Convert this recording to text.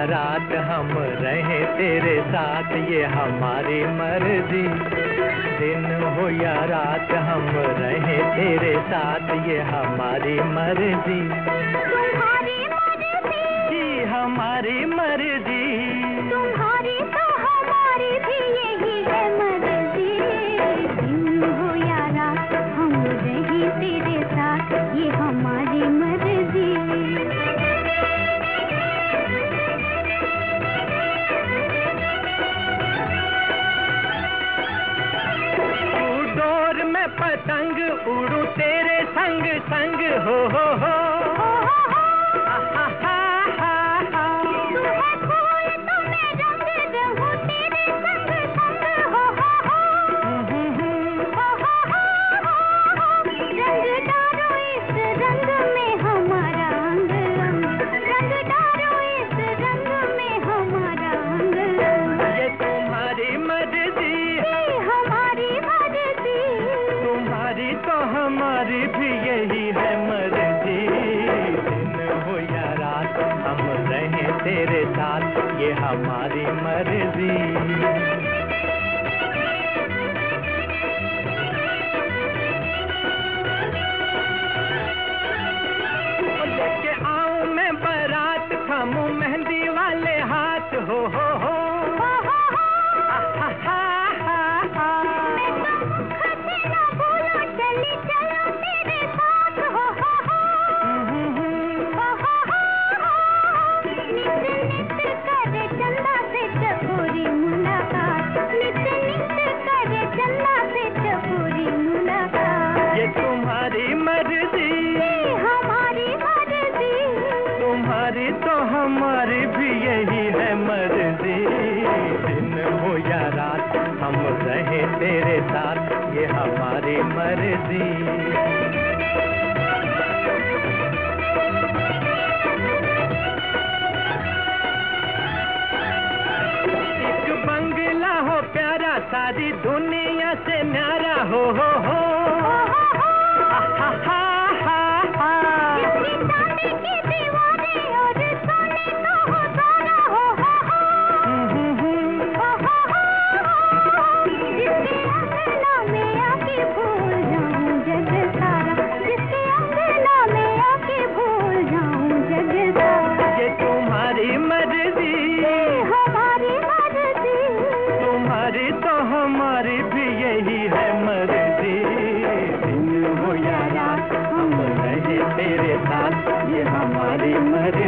रात हम रहे तेरे साथ ये हमारी मर्जी। दिन हो या रात हम रहे तेरे साथ ये हमारी मर्जी। तुम्हारी मर्जी जी हमारी मर्जी। तुम्हारी तो हमारी भी यही है मर्जी। दिन हो या रात हम रहे तेरे साथ ये हमारी मर्जी। पतंग उड़ू तेरे संग संग हो हो। हमारी भी यही है मर्जी। दिन हो या रात हम रहे तेरे साथ ये हमारी मर्जी। लेके आऊं मैं बारात थामूं मेहंदी वाले हाथ हो हो। तुम्हारी मर्जी हमारी मर्जी। तुम्हारी तो हमारी भी यही है मर्जी। दिन हो या रात हम रहे तेरे साथ ये हमारी मर्जी। एक बंगला हो प्यारा सारी दुनिया से न्यारा हो हो। हमारी भी यही है मर्जी। दिन हो या रात हम रहे तेरे साथ ये हमारी मर्जी।